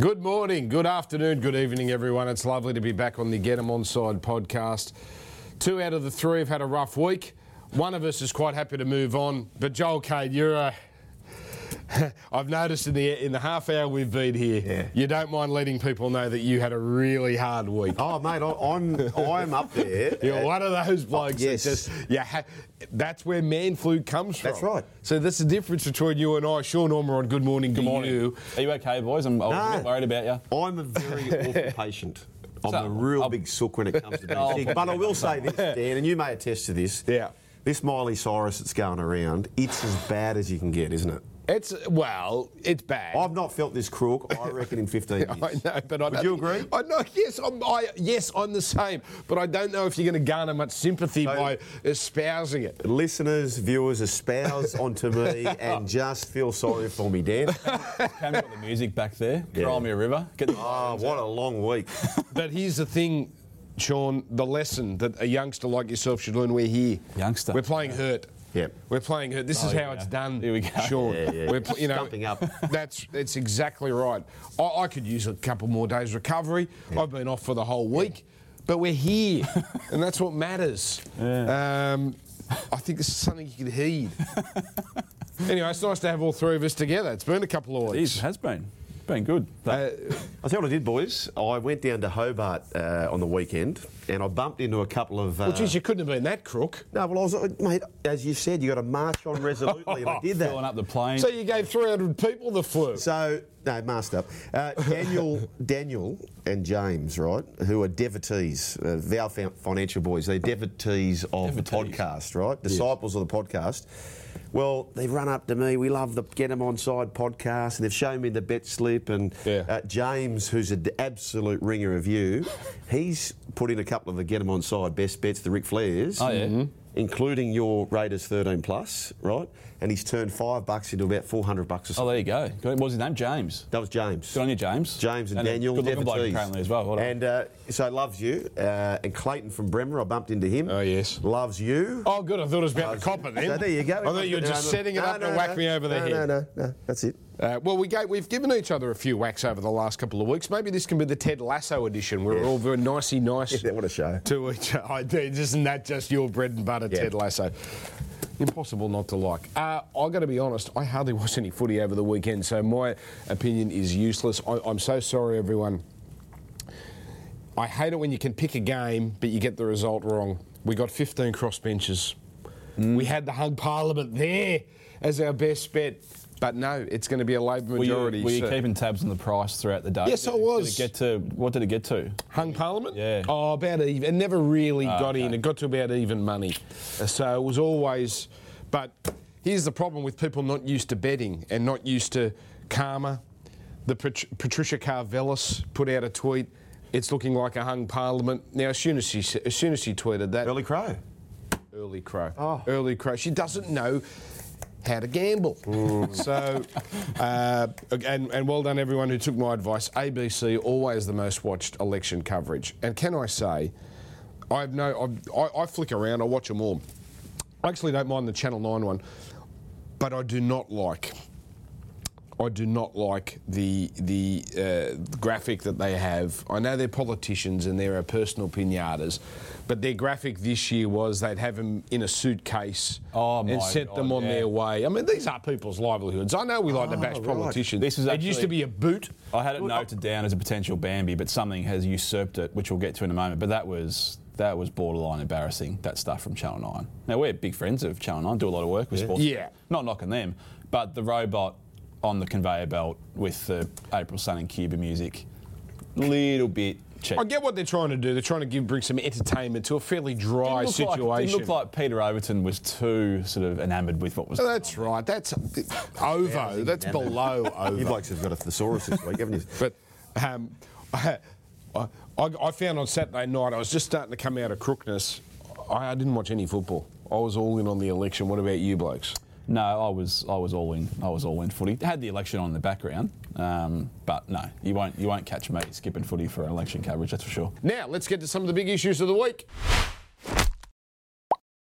Good morning, good afternoon, good evening, everyone. It's lovely to be back on the Get 'Em Onside podcast. 2 out of the 3 have had a rough week. One of us is quite happy to move on. But Joel Cade, you're I've noticed in the half hour we've been here, you don't mind letting people know that you had a really hard week. Oh, mate, I'm up there. You're one of those blokes yes. that just, that's where man flu comes from. That's right. So that's the difference between you and I. Sean Ormerod, good morning to you. Are you okay, boys? I was a bit worried about you. I'm a very awful patient. I'm a real big sook when it comes to being But I will say this, Dan, and you may attest to this. Yeah. This Miley Cyrus that's going around, it's as bad as you can get, isn't it? It's bad. I've not felt this crook, I reckon, in 15 years. I know, but Would you agree? I know, yes, I'm the same. But I don't know if you're going to garner much sympathy by espousing it. Listeners, viewers, espouse onto me and just feel sorry for me, Dan. Cam got the music back there. Cry me a river. What a long week. But here's the thing, Sean, the lesson that a youngster like yourself should learn, we're here. Youngster. We're playing hurt. Yep. We're playing hurt. This is how it's done, Here we go. Sean. We're Stumping up. That's exactly right. I could use a couple more days recovery. I've been off for the whole week. But we're here, and that's what matters. I think this is something you could heed. Anyway, it's nice to have all 3 of us together. It's been a couple of weeks. It has been. Been good. I'll tell you what I did, boys. I went down to Hobart on the weekend and I bumped into a couple of... Well, geez, you couldn't have been that crook. No, well, I was... Mate, as you said, you got to march on resolutely, and I did that. Filling up the plane. So you gave 300 people the flu. So, no, masked up. Daniel and James, right, who are devotees, Val Financial Boys, they're devotees of the podcast, right? Disciples of the podcast. Well, they've run up to me. We love the Get 'Em Onside podcast, and they've shown me the bet slip. And James, who's an absolute ringer of you, he's put in a couple of the Get 'Em Onside best bets, the Ric Flairs. Oh, yeah. Including your Raiders 13 plus, right? And he's turned $5 into about $400 or something. Oh, there you go. What was his name? James. That was James. Good on you, James. James and Daniel. Good looking bloke apparently as well. And so loves you. And Clayton from Bremer, I bumped into him. Oh, yes. Loves you. Oh, good. I thought it was about the copper then. So there you go. I thought you were just setting it up to whack me over the head. No. That's it. Well, we've given each other a few whacks over the last couple of weeks. Maybe this can be the Ted Lasso edition. We're all very nice Yeah, what a show. to each other. Isn't that just your bread and butter, Ted Lasso? Impossible not to like. I've got to be honest, I hardly watched any footy over the weekend, so my opinion is useless. I'm so sorry, everyone. I hate it when you can pick a game, but you get the result wrong. We got 15 crossbenches. We had the Hung Parliament there as our best bet. But no, it's going to be a Labor majority. Were you keeping tabs on the price throughout the day? Yes, I was. What did it get to? Hung Parliament? Yeah. Oh, about even. It never really got in. It got to about even money. So it was always... But here's the problem with people not used to betting and not used to karma. The Patricia Carvelis put out a tweet. It's looking like a Hung Parliament. Now, as soon as she tweeted that... Early crow. Early crow. Oh. Early crow. She doesn't know how to gamble. So, and well done everyone who took my advice. ABC, always the most watched election coverage. And can I say, I flick around, I watch them all. I actually don't mind the Channel 9 one, but I do not like the graphic that they have. I know they're politicians and they're personal pinatas, but their graphic this year was they'd have them in a suitcase and sent them on their way. I mean, these are people's livelihoods. I know we like to bash politicians. It used to be a boot. I had it noted down as a potential Bambi, but something has usurped it, which we'll get to in a moment. But that was borderline embarrassing, that stuff from Channel 9. Now, we're big friends of Channel 9, do a lot of work with sports. Yeah. Not knocking them, but the robot on the conveyor belt with the April Sun and Cuba music, little bit cheap. I get what they're trying to do. They're trying to bring some entertainment to a fairly dry situation. It looked like Peter Overton was too sort of enamoured with what was going on. That's right. That's ovo. That's below ovo. You blokes have got a thesaurus this week, haven't you? But I found on Saturday night, I was just starting to come out of crookness. I didn't watch any football. I was all in on the election. What about you blokes? No, I was all in. I was all in footy. Had the election on in the background, but no, you won't catch me skipping footy for election coverage. That's for sure. Now let's get to some of the big issues of the week.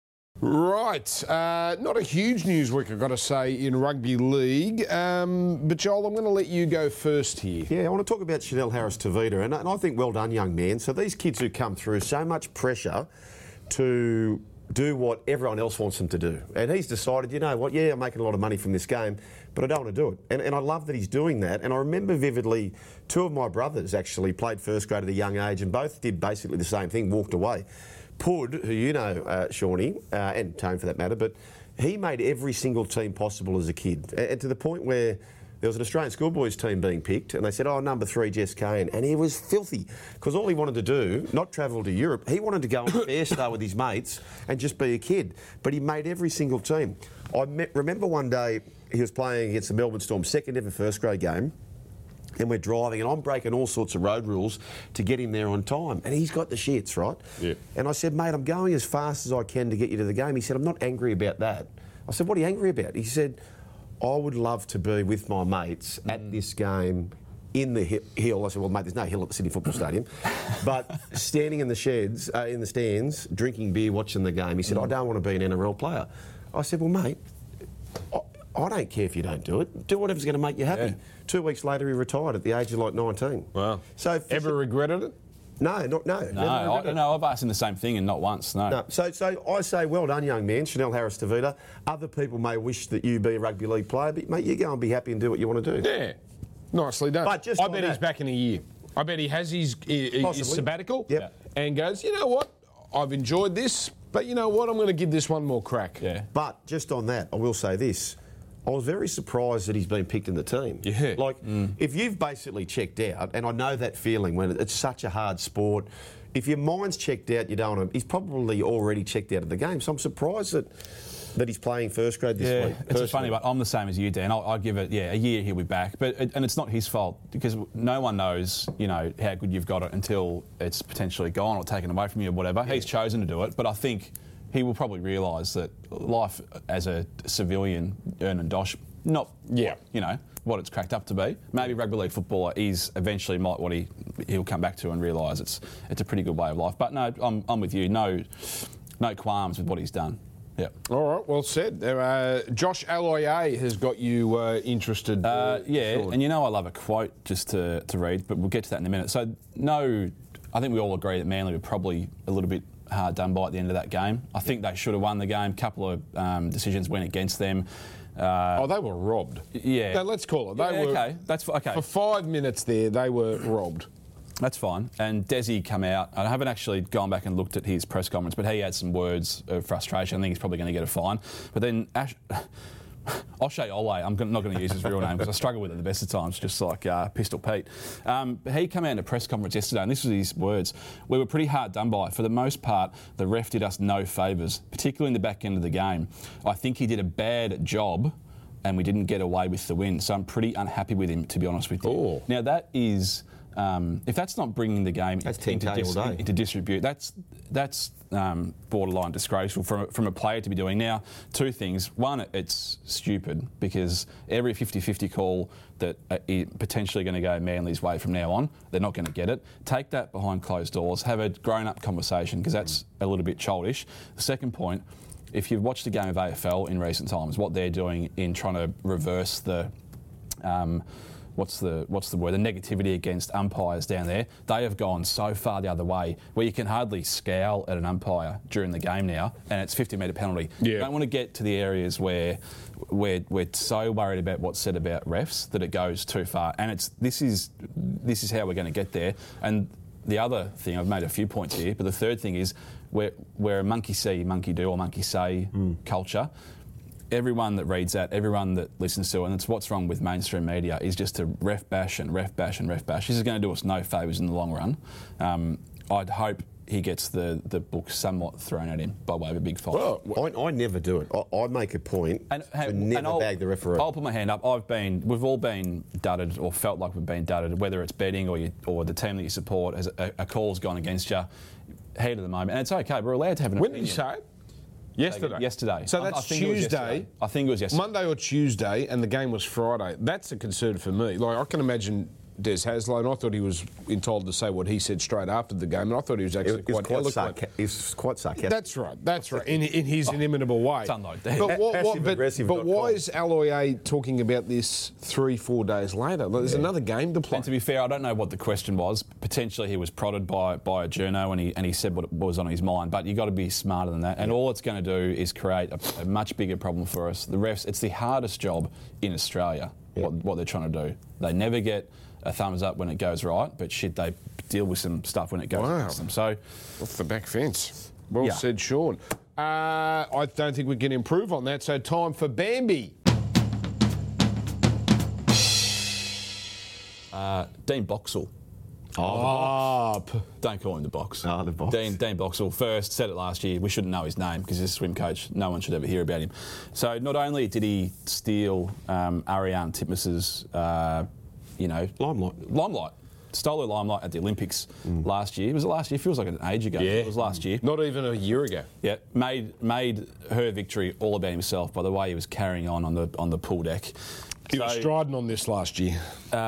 Right, not a huge news week, I've got to say, in rugby league. But Joel, I'm going to let you go first here. Yeah, I want to talk about Chanel Harris-Tavita, and I think well done, young man. So these kids who come through, so much pressure to do what everyone else wants them to do. And he's decided, you know what, yeah, I'm making a lot of money from this game, but I don't want to do it. And I love that he's doing that. And I remember vividly, two of my brothers actually played first grade at a young age and both did basically the same thing, walked away. Pud, who you know, Shawnee, and Tone for that matter, but he made every single team possible as a kid. And to the point where there was an Australian schoolboys team being picked, and they said, oh, number 3, Jess Kane. And he was filthy, because all he wanted to do, not travel to Europe, he wanted to go on Fair Star with his mates and just be a kid. But he made every single team. Remember one day he was playing against the Melbourne Storm, second ever first grade game, and we're driving, and I'm breaking all sorts of road rules to get him there on time. And he's got the shits, right? Yeah. And I said, mate, I'm going as fast as I can to get you to the game. He said, I'm not angry about that. I said, what are you angry about? He said, I would love to be with my mates at this game in the hill. I said, well, mate, there's no hill at the Sydney Football Stadium. But standing in the sheds, in the stands, drinking beer, watching the game. He said, I don't want to be an NRL player. I said, well, mate, I don't care if you don't do it. Do whatever's going to make you happy. Yeah. 2 weeks later, he retired at the age of like 19. Wow. So Ever regretted it? No. No, I've asked him the same thing and not once, no. So I say, well done, young man, Chanel Harris-Tavita. Other people may wish that you be a rugby league player, but, mate, you go and be happy and do what you want to do. Yeah. Nicely done. But just I on bet that- he's back in a year. I bet he has his Possibly. sabbatical Yep. and goes, you know what, I've enjoyed this, but you know what, I'm going to give this one more crack. Yeah. But just on that, I will say this. I was very surprised that he's been picked in the team. Yeah. Like, if you've basically checked out, and I know that feeling when it's such a hard sport, if your mind's checked out, you don't want to, he's probably already checked out of the game. So I'm surprised that he's playing first grade this week. It's funny, but I'm the same as you, Dan. I give it, a year he'll be back. And it's not his fault, because no one knows, how good you've got it until it's potentially gone or taken away from you or whatever. Yeah. He's chosen to do it, but I think he will probably realise that life as a civilian, earn and dosh, not what it's cracked up to be. Maybe rugby league footballer is eventually what he'll come back to and realise it's a pretty good way of life. But no, I'm with you. No qualms with what he's done. Yeah. All right, well said. Josh Aloiai has got you interested. And I love a quote just to read, but we'll get to that in a minute. So, no, I think we all agree that Manly were probably a little bit hard done by at the end of that game. I think they should have won the game. A couple of decisions went against them. They were robbed. Yeah. No, let's call it. They were. Okay, that's okay. For 5 minutes there, they were robbed. That's fine. And Desi come out. I haven't actually gone back and looked at his press conference, but he had some words of frustration. I think he's probably going to get a fine. But then O'Shea Ole, I'm not going to use his real name because I struggle with it the best of times, just like Pistol Pete. He came out in a press conference yesterday, and this was his words. We were pretty hard done by. For the most part, the ref did us no favours, particularly in the back end of the game. I think he did a bad job, and we didn't get away with the win. So I'm pretty unhappy with him, to be honest with you. Oh. Now, that is... if that's not bringing the game into disrepute, that's borderline disgraceful from a player to be doing. Now, two things. One, it's stupid because every 50-50 call that is potentially going to go Manly's way from now on, they're not going to get it. Take that behind closed doors. Have a grown-up conversation because that's a little bit childish. The second point, if you've watched a game of AFL in recent times, what they're doing in trying to reverse the... what's the word? The negativity against umpires down there. They have gone so far the other way where you can hardly scowl at an umpire during the game now, and it's 50-metre penalty. Yeah. You don't want to get to the areas where we're so worried about what's said about refs that it goes too far. And this is how we're going to get there. And the other thing, I've made a few points here, but the third thing is we're a monkey see, monkey do, or monkey say culture. Everyone that reads that, everyone that listens to it, and it's what's wrong with mainstream media, is just to ref bash and ref bash and ref bash. This is going to do us no favours in the long run. I'd hope he gets the book somewhat thrown at him by way of a big fine. Well, I never do it. I make a point to never bag the referee. I'll put my hand up. We've all been dudded or felt like we've been dudded, whether it's betting or the team that you support, as a call's gone against you, heat of the moment. And it's okay. We're allowed to have an opinion. When did you say it? Yesterday. So that's I think Tuesday. I think it was yesterday. Monday or Tuesday, and the game was Friday. That's a concern for me. Like, I can imagine Des Hasler, and I thought he was entitled to say what he said straight after the game, and I thought he was actually quite eloquent. He's quite sarcastic. That's right, in his inimitable way. It's unlike that. But why is Aloiai talking about this 3-4 days later? There's another game to play. And to be fair, I don't know what the question was. Potentially he was prodded by a journo and he said what was on his mind, but you've got to be smarter than that. And all it's going to do is create a much bigger problem for us. The refs, it's the hardest job in Australia, what they're trying to do. They never get a thumbs up when it goes right, but shit, they deal with some stuff when it goes against them. So, off the back fence. Well said, Sean. I don't think we can improve on that, so time for Bambi. Dean Boxall. Don't call him the Box. Oh, the Box. Dean Boxall first said it last year. We shouldn't know his name because he's a swim coach. No one should ever hear about him. So not only did he steal Ariarne Titmus's, limelight. Stole her limelight at the Olympics last year. Was it last year? Feels like an age ago. Yeah. It was last year. Not even a year ago. Yeah. Made her victory all about himself by the way he was carrying on the pool deck. He was striding on this last year.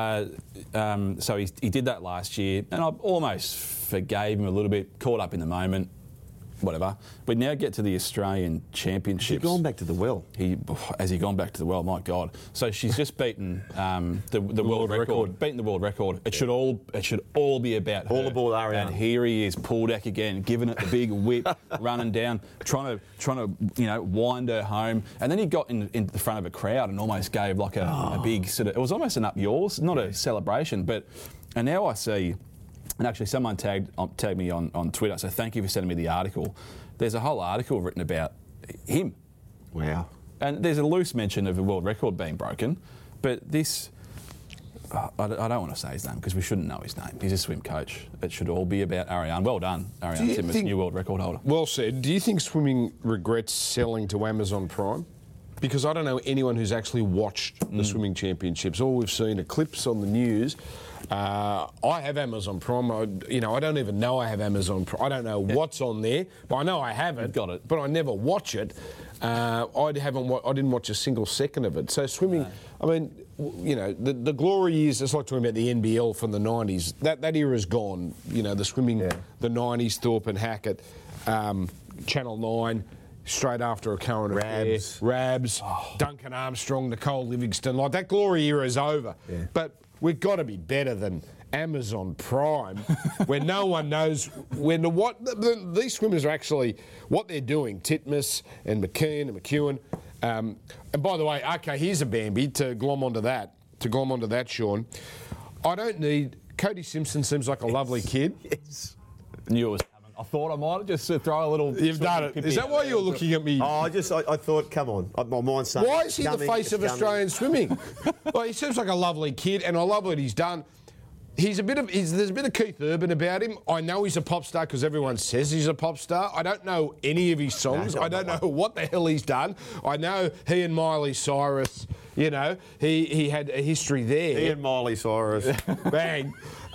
So he did that last year, and I almost forgave him a little bit, caught up in the moment, whatever. We now get to the Australian Championships. He's gone back to the well. Has he gone back to the well? My God. So she's just beaten the world record. Beaten the world record. It should all be about her. All aboard Ariarne. And here he is, pool deck again, giving it the big whip, running down, trying to wind her home. And then he got in the front of a crowd and almost gave like a big sort of. It was almost an up yours, not a celebration, and now I see. And actually, someone tagged me on Twitter, so thank you for sending me the article. There's a whole article written about him. Wow. And there's a loose mention of a world record being broken, but this... I don't want to say his name because we shouldn't know his name. He's a swim coach. It should all be about Ariarne. Well done, Ariarne Titmus, new world record holder. Well said. Do you think swimming regrets selling to Amazon Prime? Because I don't know anyone who's actually watched the swimming championships. All we've seen are clips on the news. I have Amazon Prime. I don't even know I have Amazon Prime. I don't know what's on there, but I know I have it. You've got it. But I never watch it. I didn't watch a single second of it. So swimming, I mean, the glory years, it's like talking about the NBL from the 90s. That era is gone. The swimming, the 90s, Thorpe and Hackett, Channel 9, straight after a current affair. Rabs, Duncan Armstrong, Nicole Livingston. Like, that glory era is over. Yeah. But we've got to be better than Amazon Prime, where no one knows these swimmers are actually, what they're doing. Titmus and McKeon and McEwen. And by the way, okay, here's a Bambi to glom onto that, Sean. I don't need... Cody Simpson seems like a lovely kid. Yes. Knew it was coming. I thought I might just throw a little... You've done it. Is that why you're looking at me? I thought, come on. My mind's saying... Why is he the face of Australian swimming? Well, he seems like a lovely kid, and I love what he's done. There's a bit of Keith Urban about him. I know he's a pop star because everyone says he's a pop star. I don't know any of his songs. I don't know what the hell he's done. I know he and Miley Cyrus, he had a history there. He and Miley Cyrus. Bang.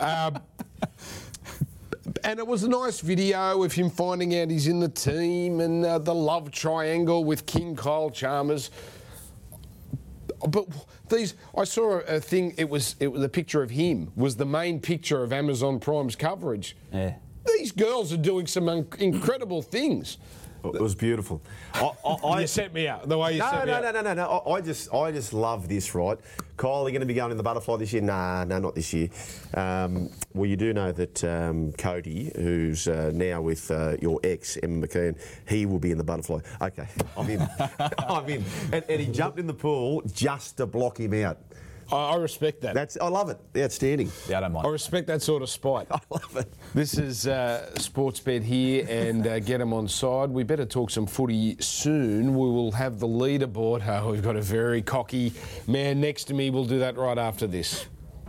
And it was a nice video of him finding out he's in the team and the love triangle with King Kyle Chalmers. But I saw a thing. It was a picture of him. Was the main picture of Amazon Prime's coverage. Yeah. These girls are doing some incredible things. It was beautiful. You set me out the way you set me out. No. I just love this, right? Kyle, are you going to be going in the butterfly this year? No, not this year. Well, you do know that Cody, who's now with your ex, Emma McKeon, he will be in the butterfly. Okay, I'm in. I'm in. And he jumped in the pool just to block him out. I respect that. I love it. Outstanding. Yeah, I don't mind. I respect that sort of spite. I love it. This is Sportsbet here, and get them on side. We better talk some footy soon. We will have the leaderboard. Oh, we've got a very cocky man next to me. We'll do that right after this.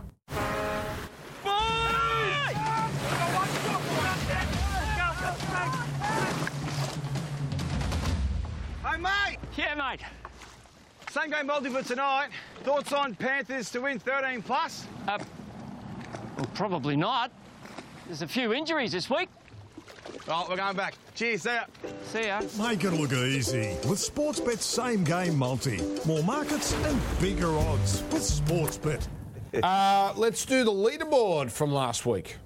Hey, mate! Yeah, mate. Same game multi for tonight. Thoughts on Panthers to win 13 plus? Well, probably not. There's a few injuries this week. Right, we're going back. Cheers, see ya. See ya. Make it look easy with Sportsbet's same game multi. More markets and bigger odds with Sportsbet. Let's do the leaderboard from last week.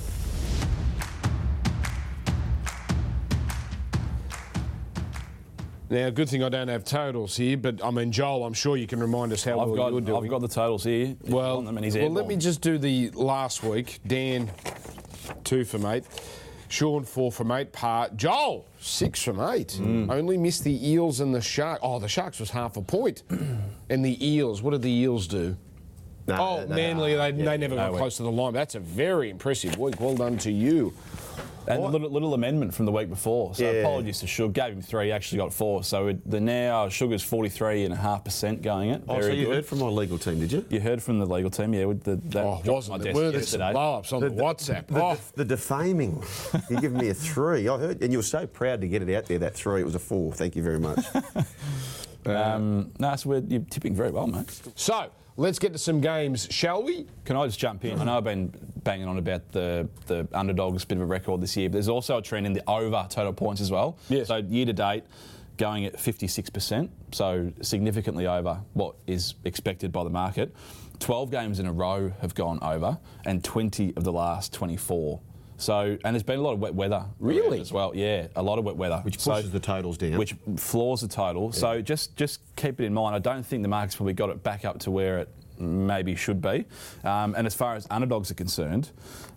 Now, good thing I don't have totals here, but I mean, Joel, I'm sure you can remind us how well you're doing. I've got the totals here. Well, let me just do the last week. Dan, 2 from 8. Sean, 4 from 8. Joel, 6 from 8. Only missed the Eels and the Sharks. Oh, the Sharks was half a point. And the Eels, what did the Eels do? Manly, they never got close to the line. That's a very impressive week. Well done to you. And a little amendment from the week before. So apologies to Shug. Gave him 3, actually got 4. So Sugar's 43.5% going it. So you heard from my legal team, did you? You heard from the legal team, yeah. With wasn't there? Were there some blow-ups on the WhatsApp? The defaming. You're giving me a 3. I heard, and you were so proud to get it out there, that 3. It was a 4. Thank you very much. So you're tipping very well, mate. So, let's get to some games, shall we? Can I just jump in? I know I've been banging on about the underdogs, bit of a record this year, but there's also a trend in the over total points as well. Yes. So year to date, going at 56%, so significantly over what is expected by the market. 12 games in a row have gone over, and 20 of the last 24. So, and there's been a lot of wet weather. Really? As well, yeah, a lot of wet weather. Which pushes the totals down. Which floors the total. Yeah. So just keep it in mind. I don't think the market's probably got it back up to where it maybe should be. And as far as underdogs are concerned,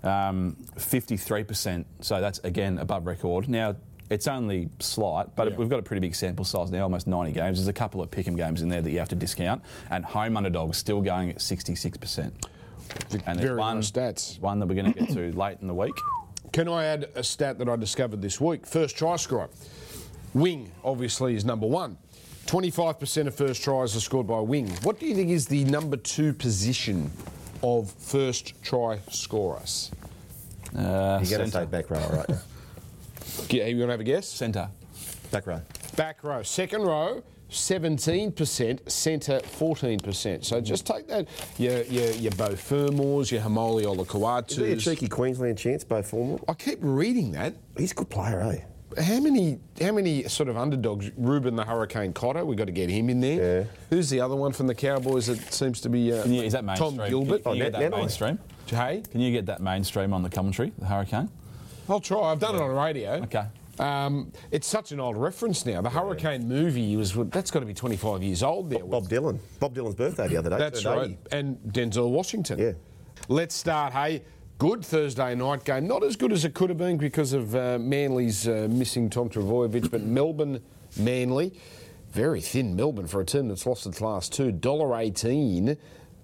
53%. So that's, again, above record. Now, it's only slight, but we've got a pretty big sample size now, almost 90 games. There's a couple of pick'em games in there that you have to discount. And home underdogs still going at 66%. And there's one that we're going to get to late in the week. Can I add a stat that I discovered this week? First try scorer. Wing, obviously, is number 1. 25% of first tries are scored by wing. What do you think is the number 2 position of first try scorers? You're going to say back row, right? You want to have a guess? Centre. Back row. Back row. Second row, 17%, centre 14%. So just take that, your Beau Fermors, your Hamoli Olakauatus. Is there a cheeky Queensland chance, Beau Fermor? I keep reading that. He's a good player, eh? How many sort of underdogs? Ruben the Hurricane Cotter, we've got to get him in there. Yeah. Who's the other one from the Cowboys that seems to be is that mainstream? Tom Gilbert? Can you get that mainstream? Hey? Can you get that mainstream on the commentary, the Hurricane? I'll try. I've done it on radio. Okay. It's such an old reference now. The Hurricane movie that's got to be 25 years old now. Bob Dylan. Bob Dylan's birthday the other day. That's right. And Denzel Washington. Yeah. Let's start, hey. Good Thursday night game. Not as good as it could have been because of Manly's missing Tom Trbojevic, but Manly. Very thin Melbourne for a team that's lost its last 2. $1.18,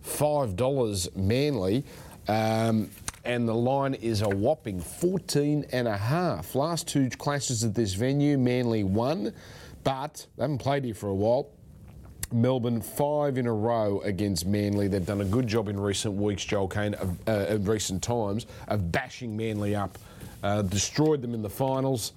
$5 Manly. And the line is a whopping 14.5. Last 2 clashes at this venue, Manly won, but they haven't played here for a while. Melbourne 5 in a row against Manly. They've done a good job in recent weeks, Joel Kane, of recent times, of bashing Manly up. Destroyed them in the finals.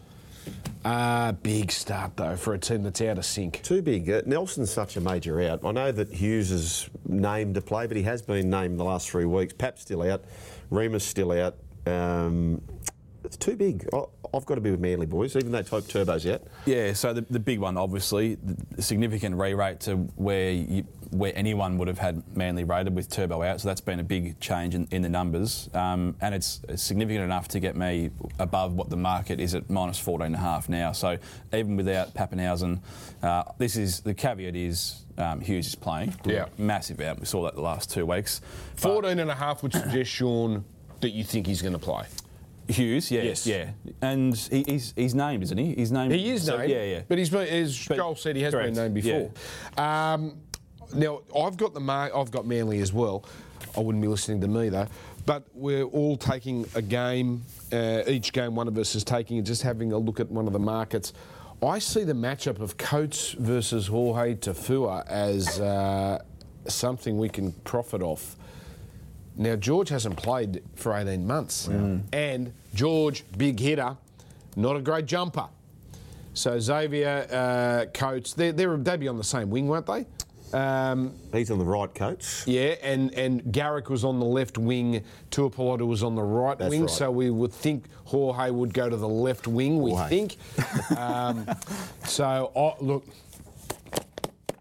Big start, though, for a team that's out of sync. Too big. Nelson's such a major out. I know that Hughes is named to play, but he has been named the last 3 weeks. Pap's still out. Remus still out. It's too big. I've got to be with Manly, boys, even though Turbo's out. Yeah, so the big one, obviously, the significant re-rate to where anyone would have had Manly rated with Turbo out, so that's been a big change in the numbers. And it's significant enough to get me above what the market is at minus 14.5 now. So even without Pappenhausen, the caveat is Hughes is playing. Yeah. Massive out. We saw that the last 2 weeks. 14.5 would suggest, Sean, that you think he's going to play. Hughes, yes. Yeah. And he's named, isn't he? He's named. He is named. Yeah. But as Joel said, he has been named before. Yeah. Now, I've got Manly as well. I wouldn't be listening to me, though. But we're all taking a game. Each game one of us is taking and just having a look at one of the markets. I see the matchup of Coates versus Jorge Tafua as something we can profit off. Now, George hasn't played for 18 months. And George, big hitter, not a great jumper. So Xavier, Coates, they'd be on the same wing, won't they? He's on the right, Coates. Yeah, and Garrick was on the left wing, Tuapolota was on the right wing, right. So we would think Jorge would go to the left wing, we think. Look,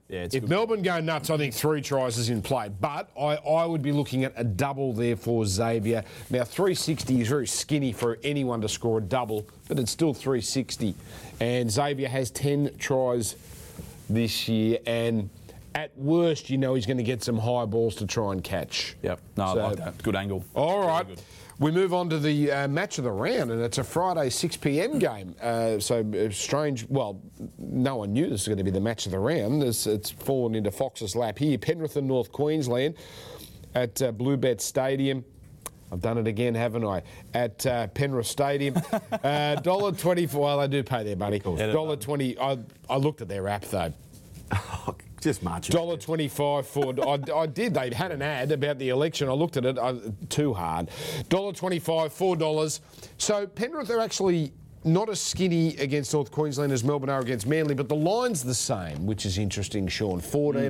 Yeah, it's if good. Melbourne go nuts, I think 3 tries is in play. But I would be looking at a double there for Xavier. Now, 360 is very skinny for anyone to score a double, but it's still 360. And Xavier has 10 tries this year, and at worst, you know he's going to get some high balls to try and catch. Yep. No, I like that. Good angle. All right. We move on to the match of the round, and it's a Friday 6 p.m. game. Strange. Well, no one knew this was going to be the match of the round. It's fallen into Fox's lap here. Penrith and North Queensland at Bluebet Stadium. I've done it again, haven't I? At Penrith Stadium. $1.24. Well, they do pay their money. $1.20. I looked at their app, though. Just marching. $1.25 for. I did. They had an ad about the election. I looked at it. Too hard. $1.25, $4. So Penrith are actually not as skinny against North Queensland as Melbourne are against Manly, but the line's the same, which is interesting, Sean.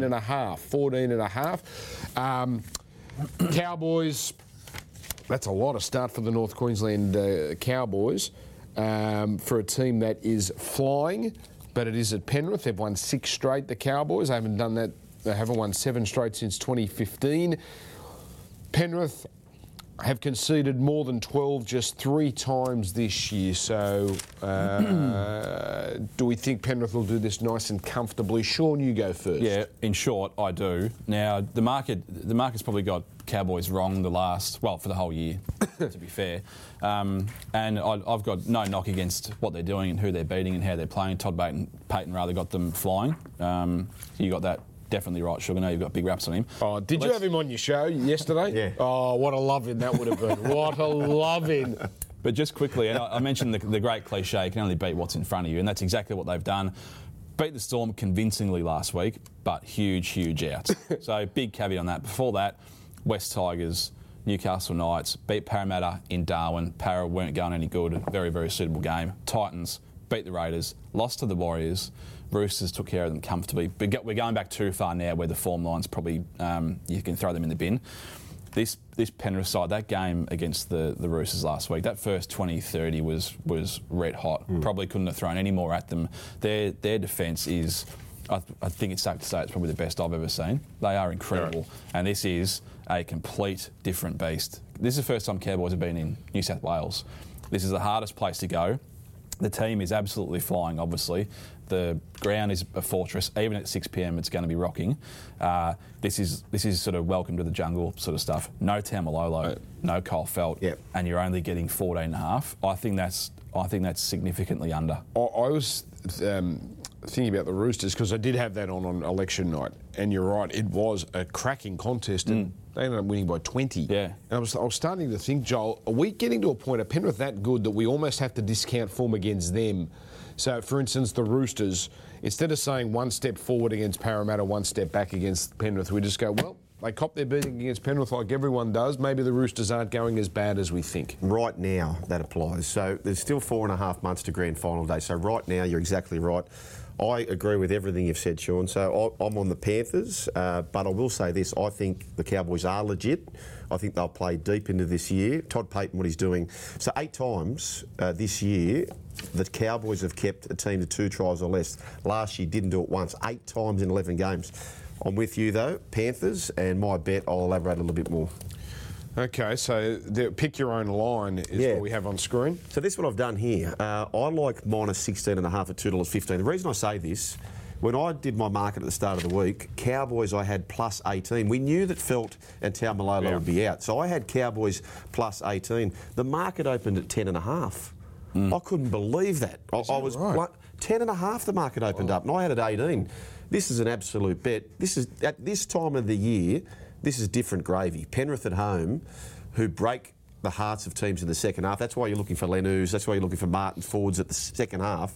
14.5. Cowboys. That's a lot of start for the North Queensland Cowboys for a team that is flying. But it is at Penrith. They've won 6 straight, the Cowboys. They haven't done that. They haven't won 7 straight since 2015. Penrith have conceded more than 12 just 3 times this year. So do we think Penrith will do this nice and comfortably? Sean, you go first. Yeah, in short, I do. Now, the market's probably got Cowboys wrong for the whole year, to be fair. And I've got no knock against what they're doing and who they're beating and how they're playing. Todd Payton rather got them flying. You got that definitely right, Sugar. Now you've got big raps on him. Oh, did you have him on your show yesterday? Yeah. Oh, what a love-in that would have been. What a love-in. But just quickly, and I mentioned the great cliche, you can only beat what's in front of you, and that's exactly what they've done. Beat the Storm convincingly last week, but huge outs. So big caveat on that. Before that, West Tigers, Newcastle Knights, beat Parramatta in Darwin. Para weren't going any good. Very, very suitable game. Titans beat the Raiders, lost to the Warriors. Roosters took care of them comfortably. But we're going back too far now where the form line's probably, you can throw them in the bin. This Penrith side, that game against the Roosters last week, that first 20-30 was red hot. Probably couldn't have thrown any more at them. Their defence is, I think it's safe to say, it's probably the best I've ever seen. They are incredible. Right. And this is a complete different beast. This is the first time Cowboys have been in New South Wales. This is the hardest place to go. The team is absolutely flying, obviously. The ground is a fortress. Even at 6 p.m, it's going to be rocking. This is sort of welcome to the jungle sort of stuff. No Taumalolo, no Kyle Felt, and you're only getting 14.5. I think that's significantly under. I was thinking about the Roosters because I did have that on election night, and you're right, it was a cracking contest, and they ended up winning by 20. Yeah. And I was starting to think, Joel, are we getting to a point, are Penrith that good that we almost have to discount form against them? So, for instance, the Roosters, instead of saying 1 step forward against Parramatta, 1 step back against Penrith, we just go, well, they cop their beating against Penrith like everyone does. Maybe the Roosters aren't going as bad as we think. Right now, that applies. So there's still 4.5 months to grand final day. So right now, you're exactly right. I agree with everything you've said, Sean. So I'm on the Panthers, but I will say this. I think the Cowboys are legit. I think they'll play deep into this year. Todd Payton, what he's doing. So 8 times this year, the Cowboys have kept a team to 2 tries or less. Last year, didn't do it once. 8 times in 11 games. I'm with you, though, Panthers, and my bet, I'll elaborate a little bit more. Okay, so pick your own line is what we have on screen. So this is what I've done here. I like minus 16.5 at $2.15. The reason I say this, when I did my market at the start of the week, Cowboys I had plus 18. We knew that Felt and Taumalolo would be out. So I had Cowboys plus 18. The market opened at 10.5. I couldn't believe that. I was right. 10.5 the market opened up, and I had it 18. This is an absolute bet. This is at this time of the year, this is different gravy. Penrith at home, who break the hearts of teams in the second half. That's why you're looking for Lenus. That's why you're looking for Martin forwards at the second half.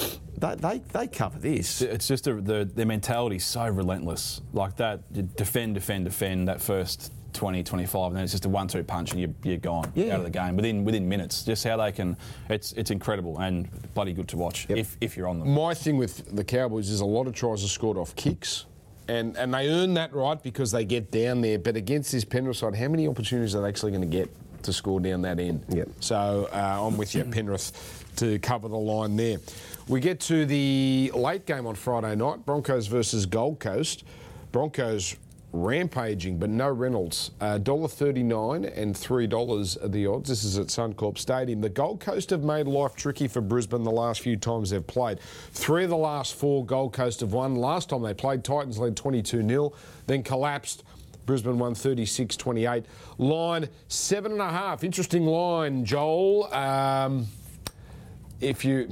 They cover this. It's just their mentality is so relentless. Like that, defend. That first 20, 25, and then it's just a 1-2 punch and you're gone out of the game within minutes. Just how they can, it's incredible and bloody good to watch if you're on them. My thing with the Cowboys is a lot of tries are scored off kicks. And they earn that right because they get down there. But against this Penrith side, how many opportunities are they actually going to get? to score down that end. Yep. So I'm with you, Penrith, to cover the line there. We get to the late game on Friday night, Broncos versus Gold Coast. Broncos rampaging, but no Reynolds. $1.39 and $3 are the odds. This is at Suncorp Stadium. The Gold Coast have made life tricky for Brisbane the last few times they've played. 3 of the last 4 Gold Coast have won. Last time they played, Titans led 22-0, then collapsed. Brisbane won 36-28. Line 7.5. Interesting line, Joel. If you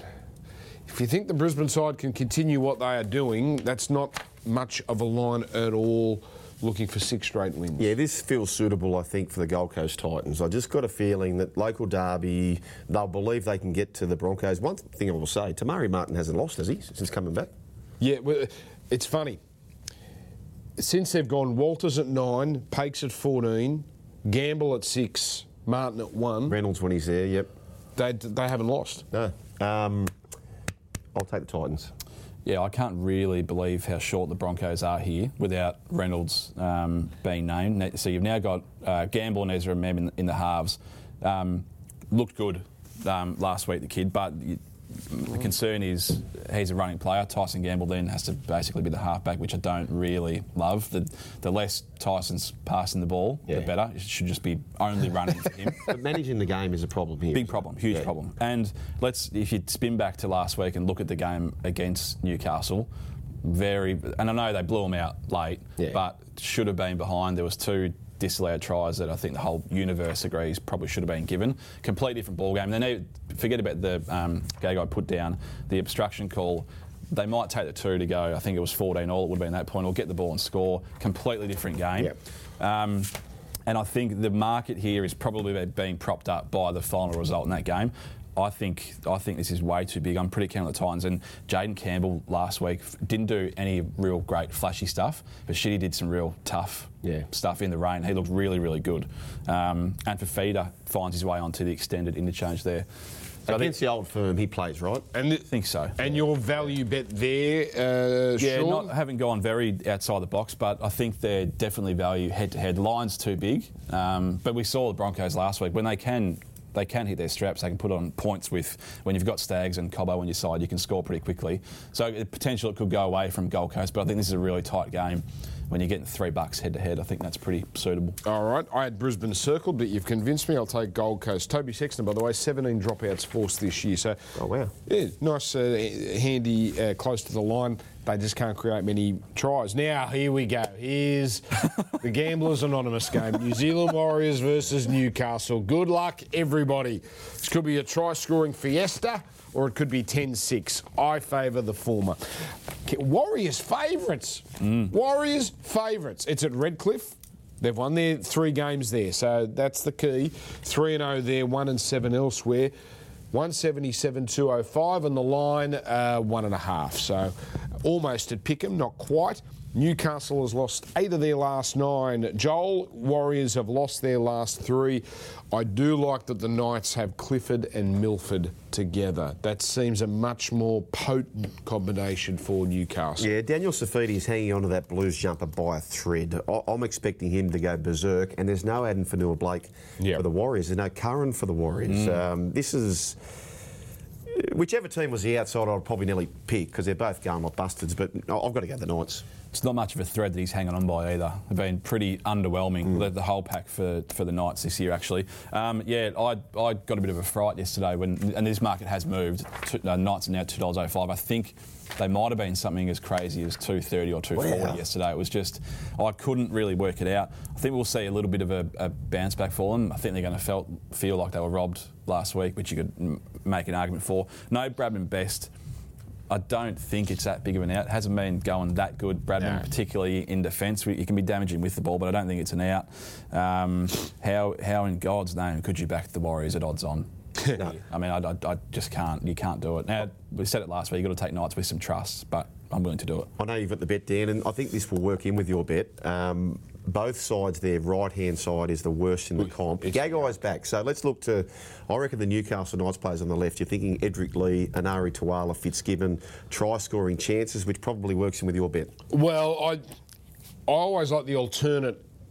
think the Brisbane side can continue what they are doing, that's not much of a line at all, looking for 6 straight wins. Yeah, this feels suitable, I think, for the Gold Coast Titans. I just got a feeling that local derby, they'll believe they can get to the Broncos. One thing I will say, Tamari Martin hasn't lost, has he, since coming back? Yeah, well, it's funny. Since they've gone Walters at 9, Pakes at 14, Gamble at 6, Martin at 1. Reynolds when he's there, yep. They haven't lost. No. I'll take the Titans. Yeah, I can't really believe how short the Broncos are here without Reynolds being named. So you've now got Gamble and Ezra Mem in the halves. Looked good last week, the kid, but the concern is he's a running player. Tyson Gamble then has to basically be the halfback, which I don't really love. The less Tyson's passing the ball, the better. It should just be only running for him. But managing the game is a problem here. Big problem, huge problem. And if you spin back to last week and look at the game against Newcastle, and I know they blew them out late, but should have been behind. There was 2 disallowed tries that I think the whole universe agrees probably should have been given. Completely different ball game. Then forget about the Gagai put down, the obstruction call. They might take the 2 to go. I think it was 14 all. It would have been that point. Or get the ball and score. Completely different game. Yep. And I think the market here is probably being propped up by the final result in that game. I think this is way too big. I'm pretty keen on the Titans. And Jaden Campbell last week didn't do any real great flashy stuff, but Shitty did some real tough stuff in the rain. He looked really, really good. And Fafita finds his way onto the extended interchange there. So against the old firm, he plays, right? I think so. And your value bet there, Sean? Haven't gone very outside the box, but I think they're definitely value head-to-head. Line's too big. But we saw the Broncos last week. When they can hit their straps, they can put on points with, when you've got Staggs and Cobbo on your side, you can score pretty quickly. So the potential it could go away from Gold Coast, but I think this is a really tight game. When you're getting $3 head-to-head, I think that's pretty suitable. All right, I had Brisbane circled, but you've convinced me. I'll take Gold Coast. Toby Sexton, by the way, 17 dropouts forced this year. So, oh, wow. Yeah, nice, handy, close to the line. They just can't create many tries. Now, here we go. Here's the Gamblers Anonymous game. New Zealand Warriors versus Newcastle. Good luck, everybody. This could be a try-scoring fiesta, or it could be 10-6. I favour the former. Warriors favourites. Warriors favourites. It's at Redcliffe. They've won their 3 games there, so that's the key. 3-0 there, 1-7 elsewhere. 177.205 and the line 1.5. So almost at Pickham, not quite. Newcastle has lost 8 of their last 9. Joel, Warriors have lost their last 3. I do like that the Knights have Clifford and Milford together. That seems a much more potent combination for Newcastle. Yeah, Daniel Safidi is hanging on to that Blues jumper by a thread. I'm expecting him to go berserk, and there's no Aden Fanua-Blake for the Warriors. There's no Curran for the Warriors. This is... Whichever team was the outside, I'd probably nearly pick, because they're both going like bastards, but I've got to go the Knights. It's not much of a thread that he's hanging on by either. They've been pretty underwhelming, the whole pack for the Knights this year, actually. I got a bit of a fright yesterday, and this market has moved. Knights are now $2.05. I think they might have been something as crazy as $2.30 or $2.40 yesterday. It was just, I couldn't really work it out. I think we'll see a little bit of a bounce back for them. I think they're going to feel like they were robbed last week, which you could make an argument for. No Bradman Best. I don't think it's that big of an out. It hasn't been going that good, Bradman, particularly in defence. He can be damaging with the ball, but I don't think it's an out. How in God's name could you back the Warriors at odds on? No. I mean, I just can't. You can't do it. Now, we said it last week, you've got to take Knights with some trust, but I'm willing to do it. I know you've got the bet, Dan, and I think this will work in with your bet. Both sides, their right-hand side is the worst in the comp. Gagai's back, so let's look to, I reckon, the Newcastle Knights players on the left. You're thinking Edric Lee, Anari Tuala, Fitzgibbon, try-scoring chances, which probably works in with your bet. Well, I always like the alternate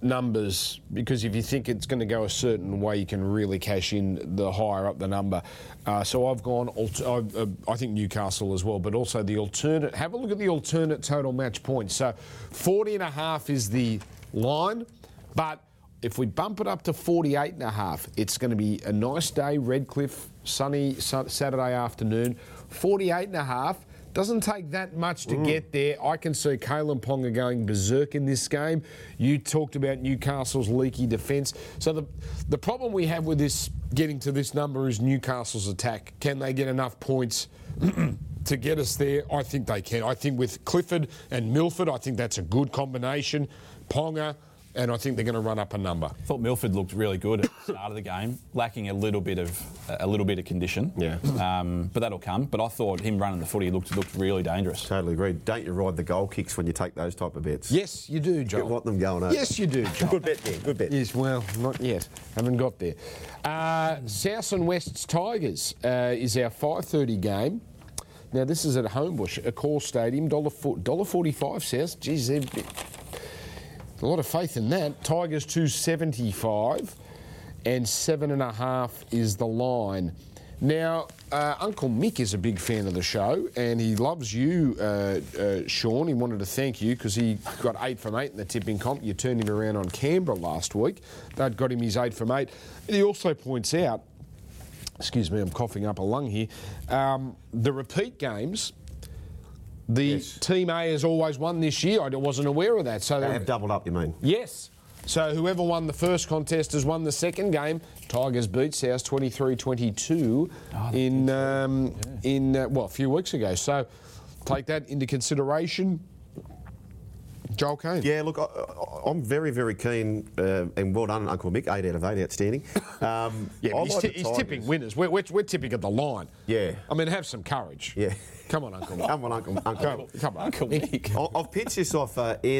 numbers, because if you think it's going to go a certain way, you can really cash in the higher up the number. So I've gone, I think Newcastle as well, but also the alternate. Have a look at the alternate total match points. So 40.5 is the line, but if we bump it up to 48.5, it's going to be a nice day, Redcliffe, sunny Saturday afternoon. 48.5. Doesn't take that much to get there. I can see Kalen Ponga going berserk in this game. You talked about Newcastle's leaky defence. So the problem we have with this getting to this number is Newcastle's attack. Can they get enough points to get us there? I think they can. I think with Clifford and Milford, I think that's a good combination. Ponga, and I think they're going to run up a number. I thought Milford looked really good at the start of the game, lacking a little bit of condition. Yeah. But that'll come. But I thought him running the footy looked really dangerous. Totally agree. Don't you ride the goal kicks when you take those type of bets? Yes, you do, John. You want them going over. Yes, you do, John. Good bet there. Good bet. Yes, well, not yet. Haven't got there. South and West's Tigers is our 5:30 game. Now, this is at Homebush, Accor Stadium, $1.45 South. Geez, a lot of faith in that. Tigers 275 and 7.5 is the line. Now, Uncle Mick is a big fan of the show and he loves you, Sean. He wanted to thank you because he got 8 from 8 in the tipping comp. You turned him around on Canberra last week. That got him his 8 from 8. And he also points out, excuse me, I'm coughing up a lung here, the repeat games. Team A has always won this year. I wasn't aware of that. So they have doubled up, you mean? Yes. So whoever won the first contest has won the second game. Tigers beat South 23-22 a few weeks ago. So take that into consideration. Joel Kane. Yeah, look, I'm very, very keen, and well done, Uncle Mick, 8 out of 8, outstanding. He's tipping winners. We're tipping at the line. Yeah. I mean, have some courage. Yeah. Come on, Uncle Mick. Come on, Uncle Uncle Mick. I've pitched this off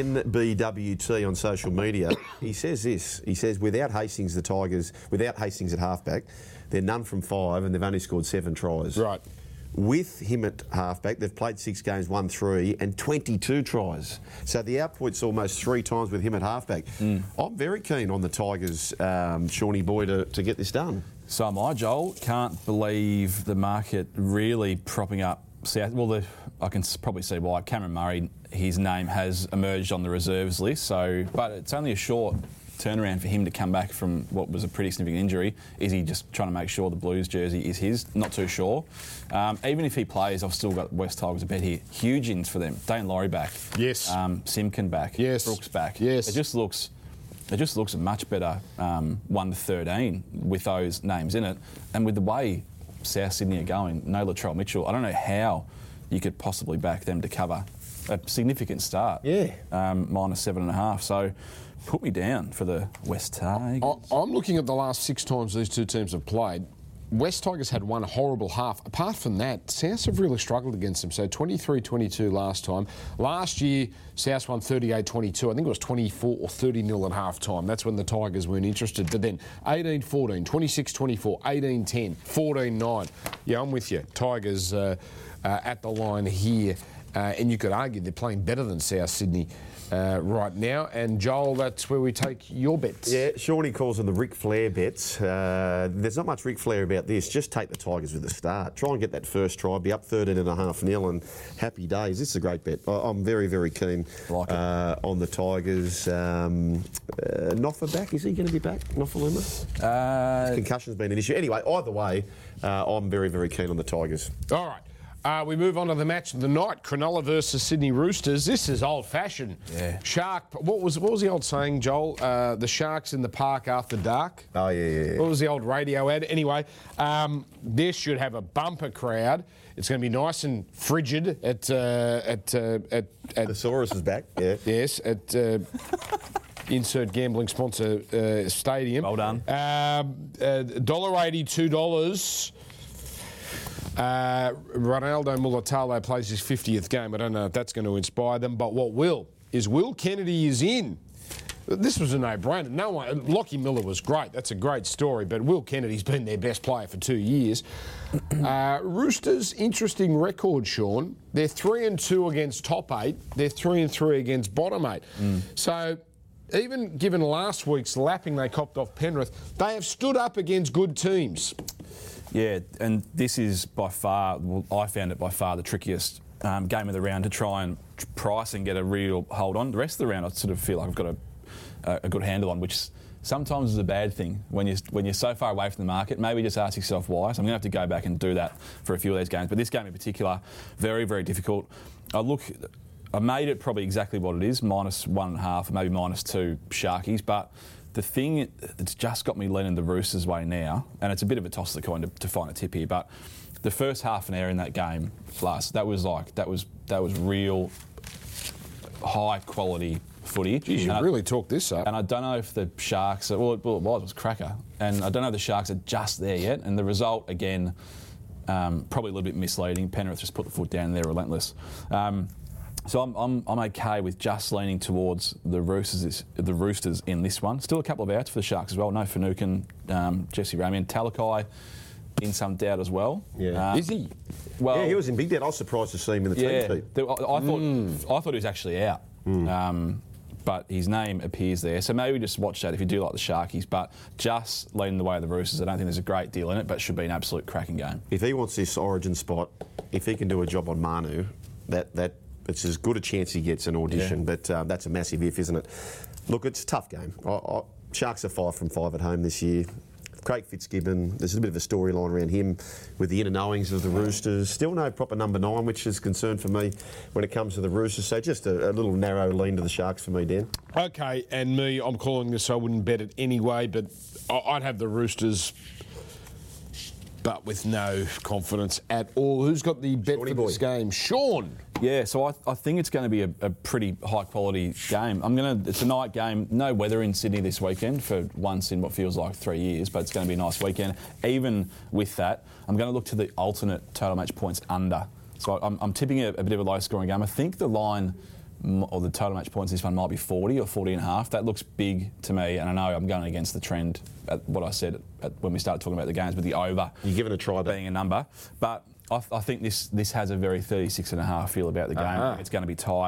NBWT on social media. He says this. He says, without Hastings at halfback, they're none from 5 and they've only scored 7 tries. Right. With him at halfback, they've played 6 games, won 3 and 22 tries. So the output's almost 3 times with him at halfback. I'm very keen on the Tigers, Shawnee boy, to get this done. So am I, Joel. Can't believe the market really propping up South. Well, I can probably see why. Cameron Murray, his name has emerged on the reserves list. But it's only a short turnaround for him to come back from what was a pretty significant injury. Is he just trying to make sure the Blues jersey is his? Not too sure. Even if he plays, I've still got West Tigers a bet here. Huge ins for them. Dane Laurie back. Yes. Simkin back. Yes. Brooks back. Yes. It just looks a much better 1 to 13 with those names in it. And with the way South Sydney are going, no Latrell Mitchell, I don't know how you could possibly back them to cover a significant start. Yeah. Minus 7.5. So put me down for the West Tigers. I'm looking at the last 6 times these two teams have played. West Tigers had one horrible half. Apart from that, South have really struggled against them. So 23-22 last time. Last year, South won 38-22. I think it was 24 or 30-0 at half time. That's when the Tigers weren't interested. But then 18-14, 26-24, 18-10, 14-9. Yeah, I'm with you. Tigers at the line here. And you could argue they're playing better than South Sydney right now. And Joel, that's where we take your bets. Yeah, Shawnee calls them the Ric Flair bets. There's not much Ric Flair about this. Just take the Tigers with a start. Try and get that first try. Be up 13.5-0 and happy days. This is a great bet. I'm very, very keen on the Tigers. Noffa back? Is he going to be back? Noffa Luma? Concussion's been an issue. Anyway, either way, I'm very, very keen on the Tigers. All right. We move on to the match of the night, Cronulla versus Sydney Roosters. This is old-fashioned. Yeah. Shark. What was the old saying, Joel? The Sharks in the park after dark. Oh yeah. What was the old radio ad? Anyway, this should have a bumper crowd. It's going to be nice and frigid at Thesaurus is back. Yeah. Yes, at. Insert gambling sponsor stadium. Well done. $1.80, $2. Ronaldo Mulatalo plays his 50th game. I don't know if that's going to inspire them, but what will is Will Kennedy is in. This was a no-brainer. No one. Lockie Miller was great. That's a great story, but Will Kennedy's been their best player for 2 years. Roosters, interesting record, Sean. They're 3-2 against top 8. They're 3-3 against bottom 8. So even given last week's lapping they copped off Penrith, they have stood up against good teams. Yeah, and this is by far, well, I found it by far the trickiest game of the round to try and price and get a real hold on. The rest of the round I sort of feel like I've got a good handle on, which sometimes is a bad thing when you're so far away from the market. Maybe just ask yourself why. So I'm going to have to go back and do that for a few of these games. But this game in particular, very, very difficult. I made it probably exactly what it is, -1.5, maybe -2 Sharkies. But the thing that's just got me leaning the Roosters' way now, and it's a bit of a toss of the coin to find a tip here, but the first half an hour in that game, that was real high quality footy. Geez, you really talked this up. And I don't know if the Sharks, it was cracker, and I don't know if the Sharks are just there yet. And the result again, probably a little bit misleading. Penrith just put the foot down and they're relentless. So I'm okay with just leaning towards the Roosters in this one. Still a couple of outs for the Sharks as well. No Finucane, Jesse Ramian, Talakai in some doubt as well. Yeah, is he? Well, yeah, he was in big doubt. I was surprised to see him in the team sheet. I thought he was actually out. But his name appears there. So maybe just watch that if you do like the Sharkies. But just leading the way of the Roosters, I don't think there's a great deal in it, but should be an absolute cracking game. If he wants this Origin spot, if he can do a job on Manu, it's as good a chance he gets an audition. Yeah. But that's a massive if, isn't it? Look, it's a tough game. Sharks are 5 from 5 at home this year. Craig Fitzgibbon, there's a bit of a storyline around him with the inner knowings of the Roosters. Still no proper number 9, which is concern for me when it comes to the Roosters. So just a little narrow lean to the Sharks for me, Dan. Okay, and me, I'm calling this, I wouldn't bet it anyway, but I'd have the Roosters, but with no confidence at all. Who's got the bet for this game? Sean. Yeah, so I think it's going to be a pretty high-quality game. It's a night game. No weather in Sydney this weekend for once in what feels like 3 years, but it's going to be a nice weekend. Even with that, I'm going to look to the alternate total match points under. So I'm tipping a bit of a low-scoring game. I think the line or the total match points this one might be 40 or 40.5. That looks big to me, and I know I'm going against the trend at what I said when we started talking about the games with the over. You're giving a try being a number, but I think this has a very 36.5 feel about the game. I think it's going to be tight.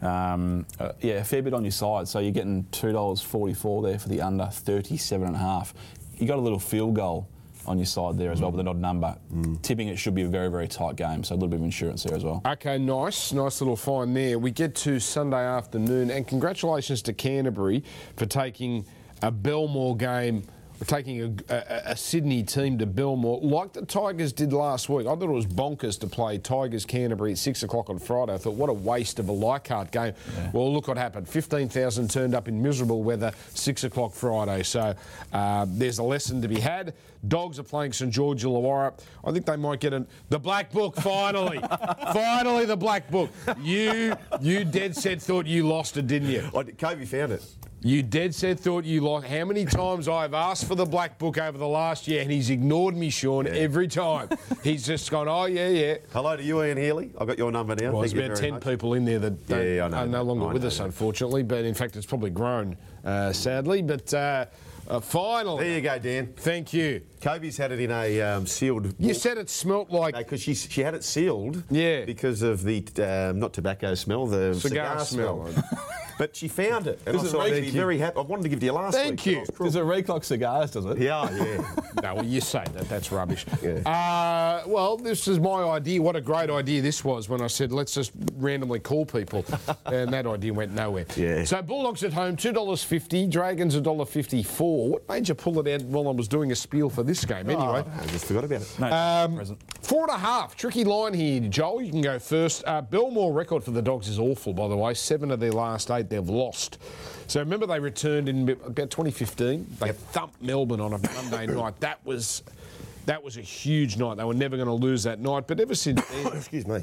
A fair bit on your side. So you're getting $2.44 there for the under, 37.5. You got a little field goal on your side there as well with an odd number. Tipping it should be a very, very tight game, so a little bit of insurance there as well. Okay, nice little find there. We get to Sunday afternoon, and congratulations to Canterbury for taking a Belmore game, taking a Sydney team to Belmore, like the Tigers did last week. I thought it was bonkers to play Tigers-Canterbury at 6 o'clock on Friday. I thought, what a waste of a Leichhardt game. Yeah. Well, look what happened. 15,000 turned up in miserable weather, 6 o'clock Friday. So there's a lesson to be had. Dogs are playing St George Illawarra. I think they might get the Black Book, finally. Finally, the Black Book. You dead set thought you lost it, didn't you? Kobe found it. You dead set thought you lost. How many times I've asked for the Black Book over the last year, and he's ignored me, Sean, every time. He's just gone, oh, yeah. Hello to you, Ian Healy. I've got your number now. Well, there's about 10 people in there that are no longer with us, unfortunately. But, in fact, it's probably grown, sadly. But finally. There you go, Dan. Thank you. Kobe's had it in a sealed... You said it smelt like... Because she had it sealed. Yeah. Because of the, not tobacco smell, the cigar smell. But she found it. And I thought I'd be very happy. I wanted to give it to you last week. Thank you. Does it reek like cigars, does it? Yeah. No, well, you say that. That's rubbish. Yeah. Well, this is my idea. What a great idea this was when I said, let's just randomly call people. And that idea went nowhere. Yeah. So Bulldogs at home, $2.50. Dragons $1.54. What made you pull it out while I was doing a spiel for this game anyway? I just forgot about it. No, present. 4.5. Tricky line here, Joel. You can go first. Belmore record for the Dogs is awful, by the way. 7 of their last 8 they've lost. So remember they returned in about 2015. They thumped Melbourne on a Monday night. That was a huge night. They were never going to lose that night. But ever since then, excuse me,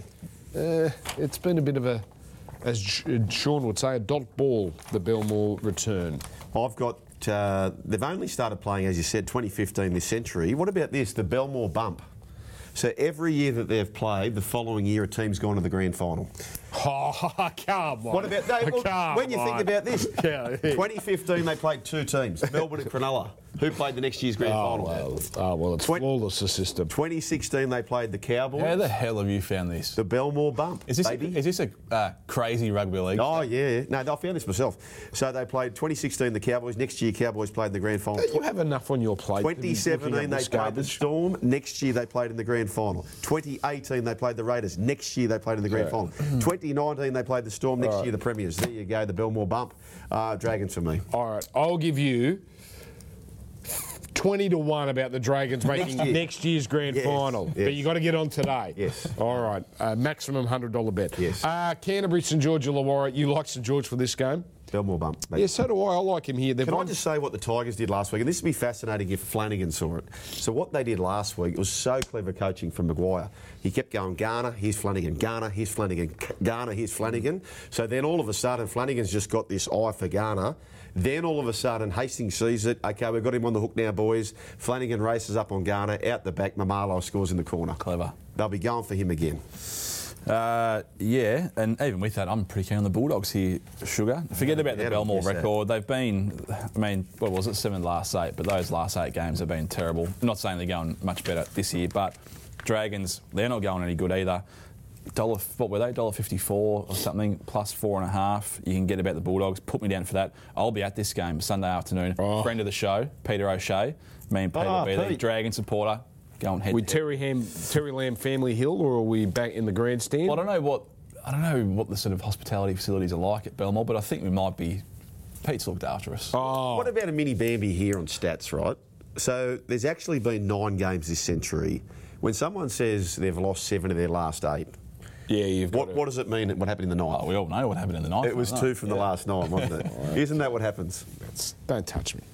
it's been a bit of a, as Sean would say, a dot ball, the Belmore return. I've got, they've only started playing, as you said, 2015 this century. What about this, the Belmore bump? So every year that they've played, the following year a team's gone to the grand final. Oh, come on. What about when you think about this? 2015 they played 2 teams, Melbourne and Cronulla. Who played the next year's grand final? Well, it's flawless, the system. 2016 they played the Cowboys. How the hell have you found this? The Belmore bump. Is this a crazy rugby league? Oh, yeah. No, I found this myself. So they played 2016 the Cowboys. Next year, Cowboys played in the grand final. You have enough on your plate. 2017 they played the Storm. Next year they played in the grand final. 2018 they played the Raiders. Next year they played in the grand final. 2019 they played the Storm. Next year the Premiers. There you go, the Belmore bump. Dragons for me. All right, I'll give you 20-1 about the Dragons making next year's grand final. Yes. But you got to get on today. Yes. All right. Maximum $100 bet. Yes. Canterbury, St George, Illawarra. You like St George for this game? Belmore bump. Mate. Yeah, so do I. I like him here. Can I just say what the Tigers did last week? And this would be fascinating if Flanagan saw it. So what they did last week, it was so clever coaching from Maguire. He kept going, Garner, here's Flanagan, Garner, here's Flanagan, Garner, here's Flanagan. So then all of a sudden, Flanagan's just got this eye for Garner. Then all of a sudden, Hastings sees it. OK, we've got him on the hook now, boys. Flanagan races up on Garner, out the back. Mamalo scores in the corner. Clever. They'll be going for him again. Yeah, and even with that, I'm pretty keen on the Bulldogs here, Sugar. Forget about the Belmore record. They've been, what was it, 7 last 8, but those last 8 games have been terrible. I'm not saying they're going much better this year, but Dragons, they're not going any good either. What were they? $1.54 or something, plus 4.5. You can get about the Bulldogs. Put me down for that. I'll be at this game Sunday afternoon. Friend of the show, Peter O'Shea. Me and Peter will be there. Dragon supporter. Going head. With Terry Lamb Family Hill, or are we back in the grandstand? Well, I don't know what the sort of hospitality facilities are like at Belmore, but I think we might be. Pete's looked after us. What about a mini Bambi here on stats, right? So there's actually been 9 games this century. When someone says they've lost 7 of their last 8, yeah, what does it mean? What happened in the 9th? Oh, we all know what happened in the 9th. It was 2 from the last 9, wasn't it? Isn't that what happens? Don't touch me.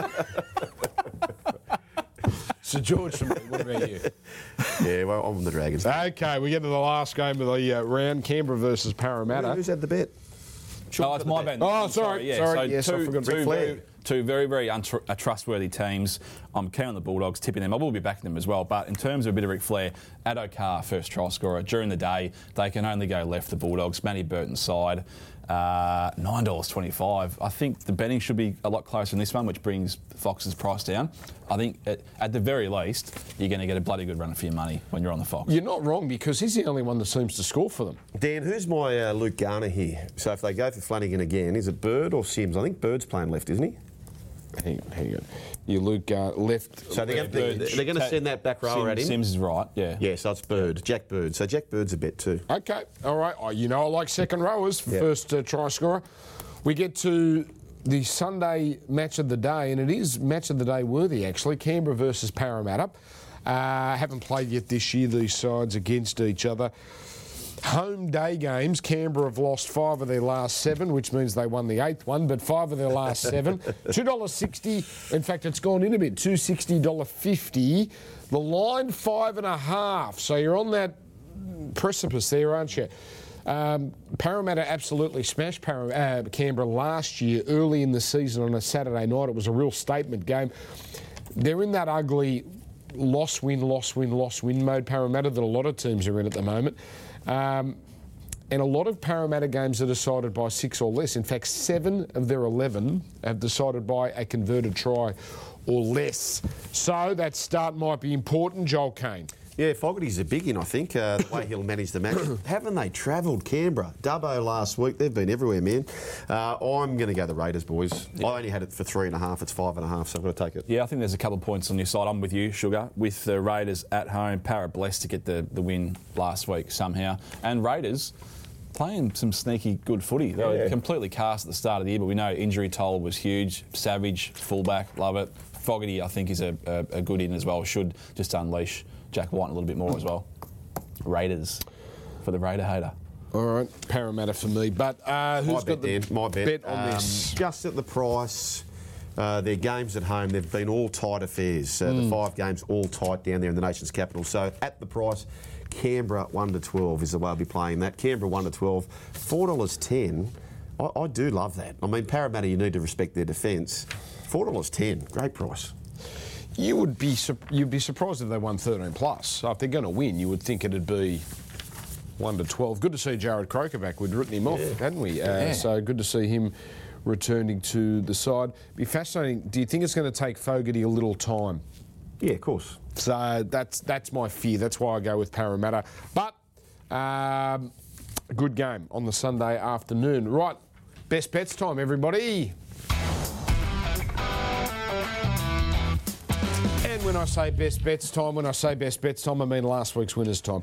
Sir George, what about you? Yeah, well, I'm on the Dragons. OK, we get to the last game of the round, Canberra versus Parramatta. Who's had the bet? Oh, it's my bet. Oh, sorry. Sorry. Yes, I forgot. Two very, very trustworthy teams. I'm keen on the Bulldogs, tipping them. I will be backing them as well. But in terms of a bit of Ric Flair, Addo Carr, first try scorer. During the day, they can only go left, the Bulldogs. Manny Burton's side, $9.25. I think the betting should be a lot closer in this one, which brings Fox's price down. I think at the very least, you're going to get a bloody good run for your money when you're on the Fox. You're not wrong, because he's the only one that seems to score for them. Dan, who's my Luke Garner here? So if they go for Flanagan again, is it Bird or Sims? I think Bird's playing left, isn't he? Hang on. You Luke left. So they're going to send that back rower at him? Sims is right, yeah. Yeah, so it's Bird, Jack Bird. So Jack Bird's a bet too. OK, all right. I like second rowers for first try scorer. We get to the Sunday match of the day, and it is match of the day worthy, actually. Canberra versus Parramatta. Haven't played yet this year, these sides against each other. Home day games, Canberra have lost 5 of their last 7, which means they won the 8th one, but 5 of their last 7. $2.60. In fact, it's gone in a bit. $2.60, $1.50. The line 5.5. So you're on that precipice there, aren't you? Parramatta absolutely smashed Canberra last year, early in the season on a Saturday night. It was a real statement game. They're in that ugly loss-win mode, Parramatta, that a lot of teams are in at the moment. And a lot of Parramatta games are decided by 6 or less. In fact, 7 of their 11 have decided by a converted try or less. So that start might be important, Joel Kane. Yeah, Fogarty's a big one, I think, the way he'll manage the match. Haven't they travelled Canberra? Dubbo last week, they've been everywhere, man. I'm going to go the Raiders, boys. Yeah. I only had it for 3.5, it's 5.5, so I've got to take it. Yeah, I think there's a couple of points on your side. I'm with you, Sugar. With the Raiders at home, Parra blessed to get the win last week somehow. And Raiders playing some sneaky good footy. They were completely cast at the start of the year, but we know injury toll was huge. Savage, fullback, love it. Fogarty, I think, is a good in as well. Should just unleash Jack White a little bit more as well. Raiders for the Raider hater. All right, Parramatta for me. But who's got the bet on this? Just at the price. Their games at home, they've been all tight affairs. The 5 games all tight down there in the nation's capital. So at the price, Canberra 1-12 is the way I'll be playing that. Canberra 1-12, $4.10. I do love that. I mean, Parramatta, you need to respect their defence. $4.10, great price. You'd be surprised if they won 13 plus. So if they're going to win, you would think it'd be 1 to 12. Good to see Jared Croker back. We'd written him off, hadn't we? So good to see him returning to the side. Be fascinating. Do you think it's going to take Fogarty a little time? Yeah, of course. So that's my fear. That's why I go with Parramatta. But good game on the Sunday afternoon. Right, best bets time, everybody. And when I say best bets time, I mean last week's winners time.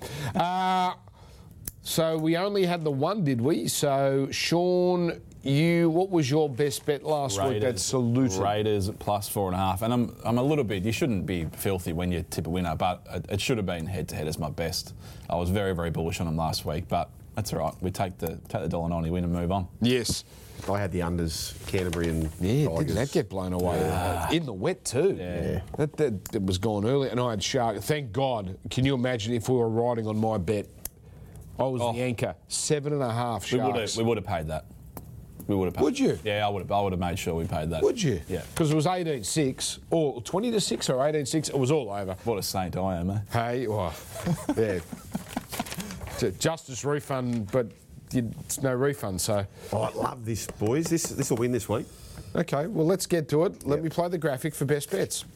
So we only had the one, did we? So Sean, what was your best bet last week? That's saluted. Raiders at plus 4.5. And I'm a little bit, you shouldn't be filthy when you tip a winner, but it should have been head-to-head as my best. I was very, very bullish on them last week, but that's all right. We take the $1.90 win and move on. Yes. I had the unders, Canterbury and Tigers. Didn't that get blown away? In the wet too. Yeah. That was gone early, and I had Shark. Thank God. Can you imagine if we were riding on my bet? I was the anchor. 7.5 Sharks. We would have paid that. We would have paid. Would you? Yeah, I would have made sure we paid that. Would you? Yeah. Because it was 18-6, or 20-6 or 18-6. It was all over. What a saint I am, eh? Hey, well, yeah. It's a justice refund, but it's no refund, so. Oh, I love this, boys. This will win this week. Okay, well, let's get to it. Let me play the graphic for best bets.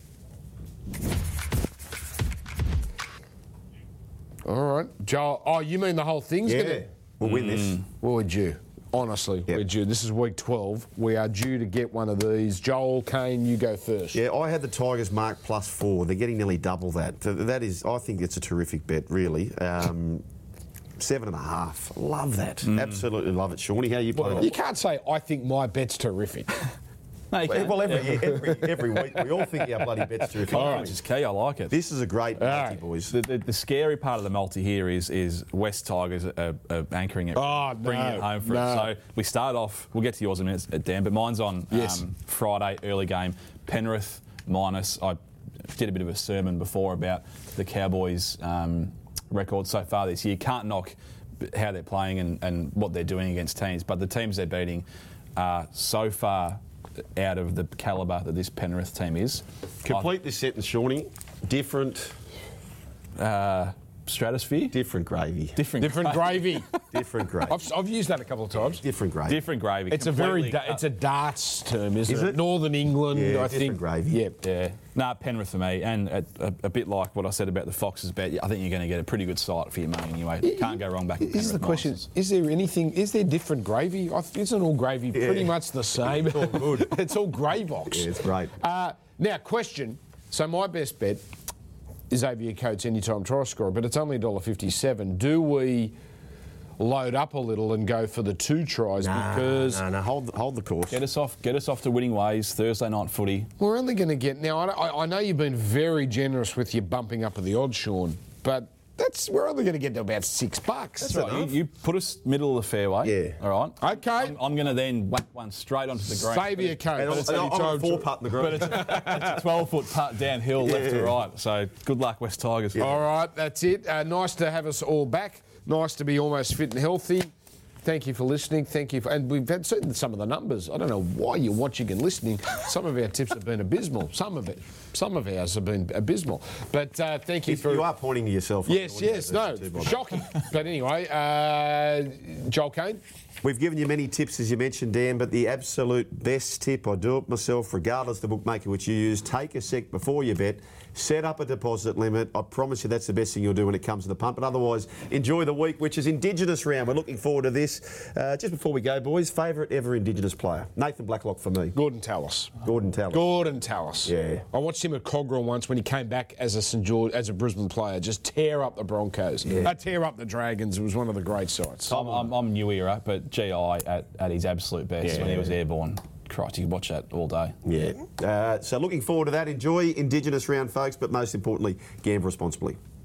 All right. Joel, you mean the whole thing's going to... We'll win this. Well, we're due. Honestly, we're due. This is week 12. We are due to get one of these. Joel, Kane, you go first. Yeah, I had the Tigers marked plus 4. They're getting nearly double that. So that is, I think it's a terrific bet, really. 7.5. Love that. Absolutely love it. Shawnee, how you play that? You can't say, I think my bet's terrific. No, you can't. Well, every week we all think our bloody bet's terrific. Which is key. I like it. This is a great multi, boys. The scary part of the multi here is West Tigers are anchoring it, bringing it home for us. So we start off. We'll get to yours in a minute, Dan. But mine's on Friday early game. Penrith minus. I did a bit of a sermon before about the Cowboys' record so far this year. Can't knock how they're playing and what they're doing against teams, but the teams they're beating are so far out of the calibre that this Penrith team is. Complete this sentence, Shawnee. Different stratosphere? Different gravy. Different gravy. Different gravy. I've used that a couple of times. Different gravy. Different gravy. It's it's a darts term, isn't it? Northern England, Yeah, I different think. gravy. Yeah. Nah, Penrith for me, and a bit like what I said about the Foxes bet. I think you're going to get a pretty good sight for your money anyway. Can't go wrong back. This is the question: is there different gravy? Isn't all gravy pretty much the same? It's all good. It's all Greybox. Yeah, it's great. Now, question. So my best bet is Xavier Coates anytime try scorer, but it's only $1.57. Do we load up a little and go for the 2 tries? Because no, hold the course. Get us off to winning ways. Thursday night footy. We're only going to get now. I know you've been very generous with your bumping up of the odds, Sean, but we're only going to get to about $6. That's right. You put us middle of the fairway. Yeah. All right. Okay. I'm going to then whack one straight onto the green. Xavier Coates. And I'm a 4-putt in the green. But it's a 12-foot putt downhill, left to right. So good luck, West Tigers. Yeah. All right, that's it. Nice to have us all back. Nice to be almost fit and healthy. Thank you for listening. Thank you and we've had some of the numbers. I don't know why you're watching and listening. Some of our tips have been abysmal. Some of ours have been abysmal. But thank you for. You are pointing to yourself. Yes. No, shocking. But anyway, Joel Kane. We've given you many tips, as you mentioned, Dan, but the absolute best tip, I do it myself, regardless of the bookmaker which you use, take a sec before you bet, set up a deposit limit. I promise you that's the best thing you'll do when it comes to the pump. But otherwise, enjoy the week, which is Indigenous round. We're looking forward to this. Just before we go, boys, favourite ever Indigenous player? Nathan Blacklock for me. Gordon Tallis. Gordon Tallis. Yeah. I watched him at Cogra once when he came back as a Brisbane player. Just tear up the Broncos. Tear up the Dragons. It was one of the great sights. I'm new era, but GI at his absolute best when he was airborne. Christ, you could watch that all day. Yeah. So looking forward to that. Enjoy Indigenous round, folks, but most importantly, gamble responsibly.